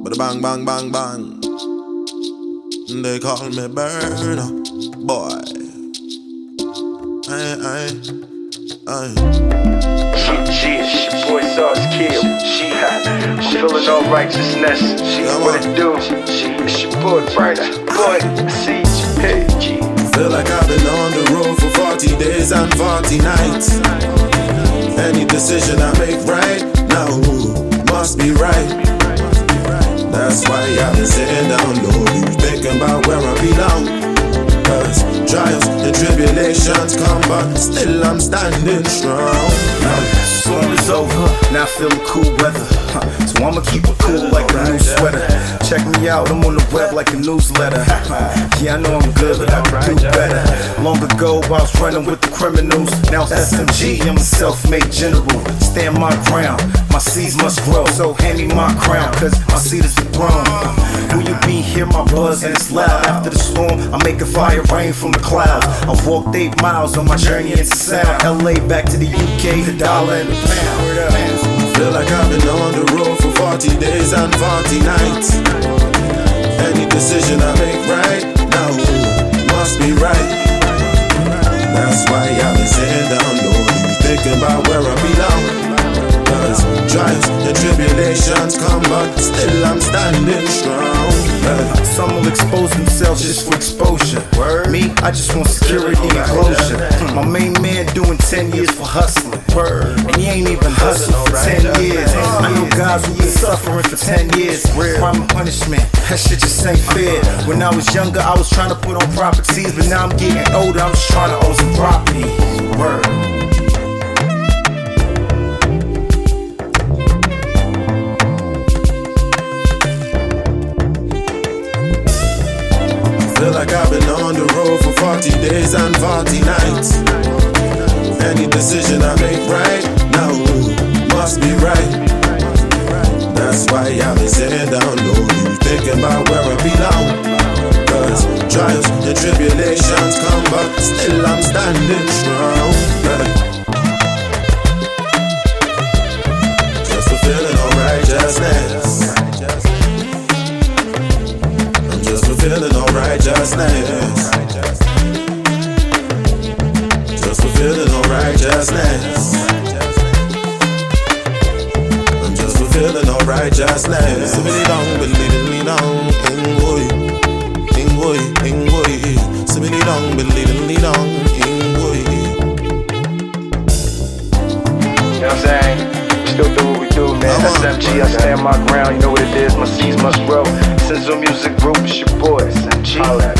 But bang, bang, bang, bang. They call me Burner Boy. Aye. It's your boy Sauce Kid. I'm feeling all righteousness. What it do? It's your boy Burner Boy. CG. Feel like I've been on the road for 40 days and 40 nights. Any decision I make right now must be right. That's why I've been sitting down low, thinking about where I belong. Cause trials and tribulations come, but still I'm standing strong. Storm is over, now feeling cool weather. So I'ma keep it cool like a new sweater. Check me out, I'm on the web like a newsletter. Yeah, I know I'm good, but I can do better. Long ago, I was running with the criminals. Now it's SMG, I'm a self-made general. Stand my ground, my seeds must grow. So hand me my crown, cause my seed is grown. Will you be here, my buzz, and it's loud. After the storm, I make a fire rain from the clouds. I've walked 8 miles on my journey into sound. LA back to the UK, the dollar and the pound. Feel like I've been on the road for 40 days and 40 nights. Any decision I make right now must be right. That's why I've been sitting down low, thinking about where I belong. Cause trials and tribulations come, but still I'm standing strong. Some will expose themselves just for exposure. Me, I just want security and closure. My main man doing 10 years for hustling. And he ain't even hustling for 10 years. I know guys who been suffering for 10 years. Crime and punishment, that shit just ain't fair. When I was younger, I was trying to put on properties, but now I'm getting older, I'm just trying to own some property. Feel like I've been on the road for 40 days and 40 nights. Any decision I make right now must be right. That's why I've been sitting down low, thinking about where I belong. Cause trials and tribulations come, but still I'm standing strong. Just fulfilling all righteousness. Fulfilling all righteousness. Just fulfilling all righteousness. I'm just fulfilling all righteousness. Simili dong, believe dong, ingoy, ingoy, ingoy. Simili dong, believe dong, ingoy. You know what I'm saying? Still do what we do, man. SMG, I stand my ground. You know what it is. My seeds must grow. Senzo Music Group, it's your boy, SMG.